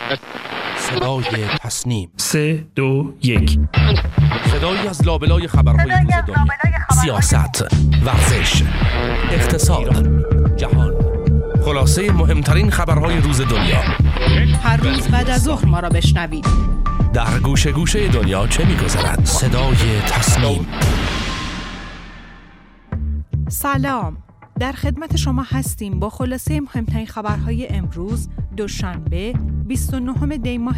صدای تصنیم 3 2 1 صدایی از لابلای خبرهای روز دنیا، سیاست، ورزش، اقتصاد، جهان، خلاصه مهمترین خبرهای روز دنیا. هر روز بعد از ظهر ما را بشنوید. در گوشه گوشه دنیا چه می‌گذرد؟ صدای تصنیم. سلام، در خدمت شما هستیم با خلاصه مهمترین خبرهای امروز دوشنبه 29 دی ماه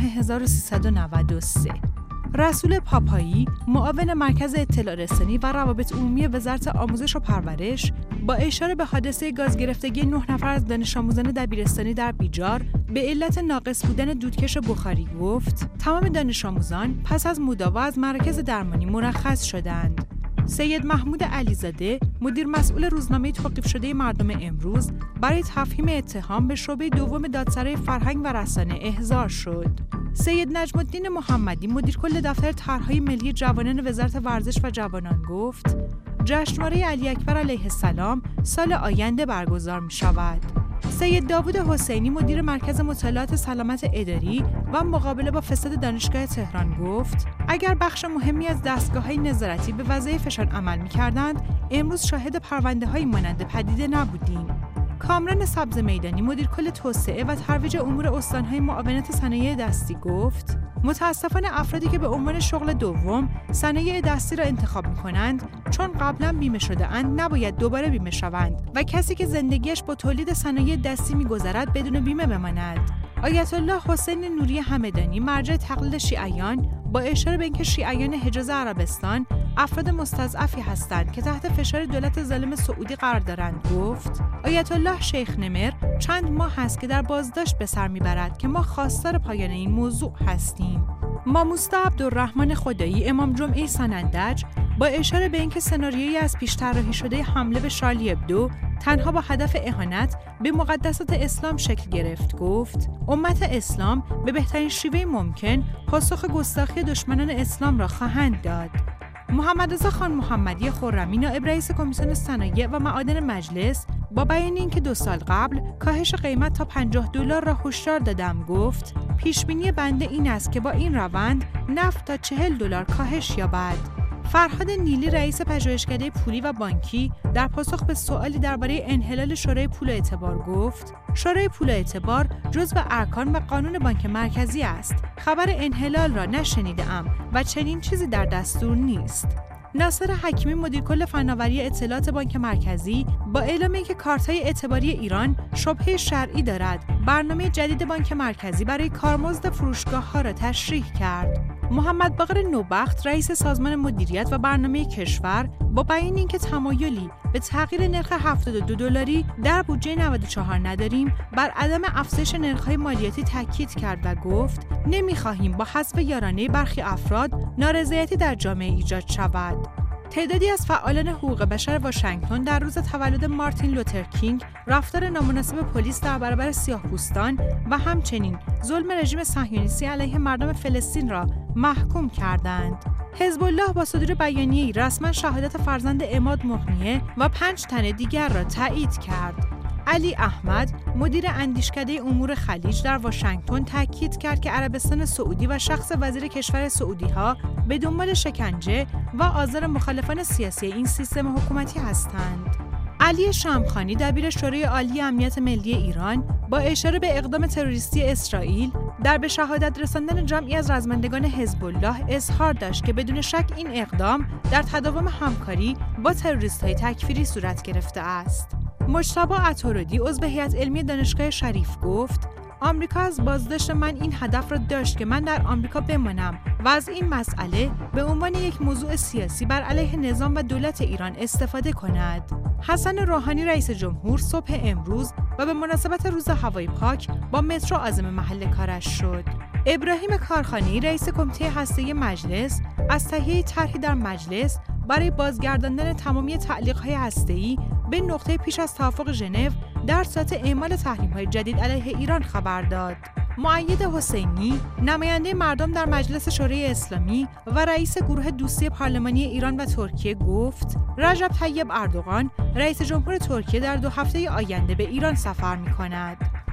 1393. رسول پاپایی، معاون مرکز اطلاع رسانی و روابط عمومی وزارت آموزش و پرورش، با اشاره به حادثه گازگرفتگی 9 نفر از دانش آموزان دبیرستانی در بیجار به علت ناقص بودن دودکش بخاری گفت تمام دانش آموزان پس از مداوا از مراکز درمانی مرخص شدند. سید محمود علیزاده، مدیر مسئول روزنامه توقیف شده مردم امروز، برای تفهیم اتهام به شعبه دوم دادسرای فرهنگ و رسانه احضار شد. سید نجم الدین محمدی، مدیر کل دفتر طرحهای ملی جوانان وزارت ورزش و جوانان گفت جشنواره علی اکبر علیه السلام سال آینده برگزار می شود. سید داوود حسینی، مدیر مرکز مطالعات سلامت اداری و مقابله با فساد دانشگاه تهران گفت اگر بخش مهمی از دستگاه‌های نظارتی به وظایفشان عمل می‌کردند، امروز شاهد پرونده‌های مانند پدیده نبودیم. کامران سبز میدانی، مدیر کل توسعه و ترویج امور استان‌های معاونت صنایع دستی گفت متاسفانه افرادی که به عنوان شغل دوم صنایع دستی را انتخاب می‌کنند چون قبلا بیمه شده‌اند نباید دوباره بیمه شوند و کسی که زندگیش با تولید صنایع دستی می‌گذرد بدون بیمه بماند. آیت الله حسین نوری همدانی، مرجع تقلید شیعیان، با اشاره به اینکه شیعیان حجاز عربستان افراد مستضعفی هستند که تحت فشار دولت ظالم سعودی قرار دارند گفت آیت الله شیخ نمر چند ماه است که در بازداشت به سر میبرد که ما خواستار پایان این موضوع هستیم. ماموستا عبدالرحمن خدایی، امام جمعه سنندج، با اشاره به اینکه سناریویی از پیش طراحی شده حمله به شارلی ابدو تنها با هدف اهانت به مقدسات اسلام شکل گرفت گفت امت اسلام به بهترین شیوه ممکن پاسخ گستاخی دشمنان اسلام را خواهند داد. محمد رضا خان محمدی خرمی، نائب رئیس کمیسیون صنایع و معادن مجلس، با بیان اینکه 2 سال قبل کاهش قیمت تا $50 را هشدار دادم گفت پیشبینی بنده این است که با این روند نفت تا $40 کاهش یابد. فرهاد نیلی، رئیس پژوهشکده پولی و بانکی، در پاسخ به سوالی درباره انحلال شورای پول و اعتبار گفت شورای پول و اعتبار جزو ارکان و قانون بانک مرکزی است. خبر انحلال را نشنیده‌ام و چنین چیزی در دستور نیست. ناصر حکیمی، مدیر کل فناوری اطلاعات بانک مرکزی، با اعلام اینکه کارت‌های اعتباری ایران شبهه شرعی دارد، برنامه جدید بانک مرکزی برای کارمزد فروشگاه‌ها را تشریح کرد. محمد باقر نوبخت، رئیس سازمان مدیریت و برنامه کشور، با بیان اینکه تمایلی به تغییر نرخ $72 در بودجه 94 نداریم، بر عدم افزایش نرخ‌های مالیاتی تاکید کرد و گفت نمی‌خواهیم با حذف یارانه برخی افراد نارضایتی در جامعه ایجاد شود. تعدادی از فعالان حقوق بشر واشنگتن در روز تولد مارتین لوتر کینگ رفتار نامناسب پلیس در برابر سیاه‌پوستان و همچنین ظلم رژیم صهیونیستی علیه مردم فلسطین را محکوم کردند. حزب الله با صدور بیانیه‌ای رسما شهادت فرزند عماد مغنیه و 5 تن دیگر را تایید کرد. علی احمد، مدیر اندیشکده امور خلیج در واشنگتن، تاکید کرد که عربستان سعودی و شخص وزیر کشور سعودی‌ها به دنبال شکنجه و آزار مخالفان سیاسی این سیستم حکومتی هستند. علی شمخانی، دبیر شورای عالی امنیت ملی ایران، با اشاره به اقدام تروریستی اسرائیل در به شهادت رساندن جمعی از رزمندگان حزب الله اظهار داشت که بدون شک این اقدام در تداوم همکاری با تروریست‌های تکفیری صورت گرفته است. مجتبی عطاردی، عضو هیئت علمی دانشگاه شریف گفت آمریکا از بازداشت من این هدف را داشت که من در آمریکا بمانم و از این مسئله به عنوان یک موضوع سیاسی بر علیه نظام و دولت ایران استفاده کند. حسن روحانی، رئیس جمهور، صبح امروز و به مناسبت روز هوای پاک با مترو عازم محل کارش شد. ابراهیم کارخانی، رئیس کمیته هسته‌ای مجلس، از تهیه طرحی در مجلس برای بازگرداندن تمامی تعلیق‌های هسته‌ای به نقطه پیش از توافق ژنو در صورت اعمال تحریم‌های جدید علیه ایران خبر داد. مؤید حسینی، نماینده مردم در مجلس شورای اسلامی و رئیس گروه دوستی پارلمانی ایران و ترکیه گفت رجب طیب اردوغان، رئیس جمهور ترکیه، در 2 هفته آینده به ایران سفر می‌کند.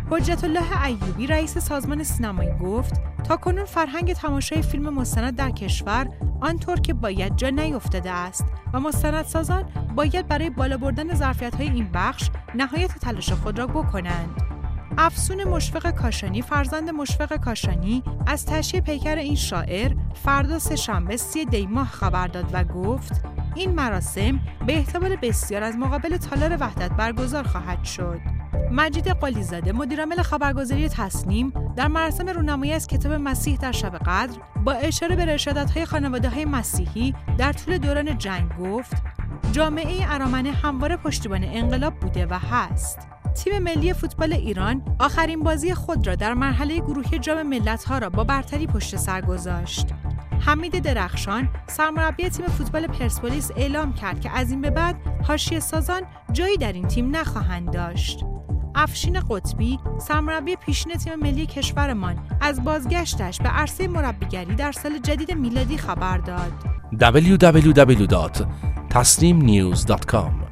حجت الله ایوبی رئیس سازمان سینمایی گفت تاکنون فرهنگ تماشای فیلم مستند در کشور آنطور که باید جا نیفتاده است و مستندسازان باید برای بالا بردن ظرفیت‌های این بخش نهایت تلاش خود را بکنند. افسون مشفق کاشانی فرزند مشفق کاشانی از تشییع پیکر این شاعر فردا سه‌شنبه 30 دی ماه خبر داد و گفت این مراسم به احتمال بسیار از مقابل تالار وحدت برگزار خواهد شد. مجید قلیزاده مدیرعامل خبرگزاری تصنیم در مراسم رونمایی از کتاب مسیح در شب قدر با اشاره به رشادت‌های خانواده‌های مسیحی در طول دوران جنگ گفت جامعه ارامنه همواره پشتیبان انقلاب بوده و هست. تیم ملی فوتبال ایران آخرین بازی خود را در مرحله گروهی جام ملت‌ها را با برتری پشت سر گذاشت. حمید درخشان سرمربی تیم فوتبال پرسپولیس اعلام کرد که از این به بعد حاشیه‌سازان جایی در این تیم نخواهند داشت. افشین قطبی سرمربی پیشین تیم ملی کشورمان از بازگشتش به عرصه مربیگری در سال جدید میلادی خبر داد. www.tasneemnews.com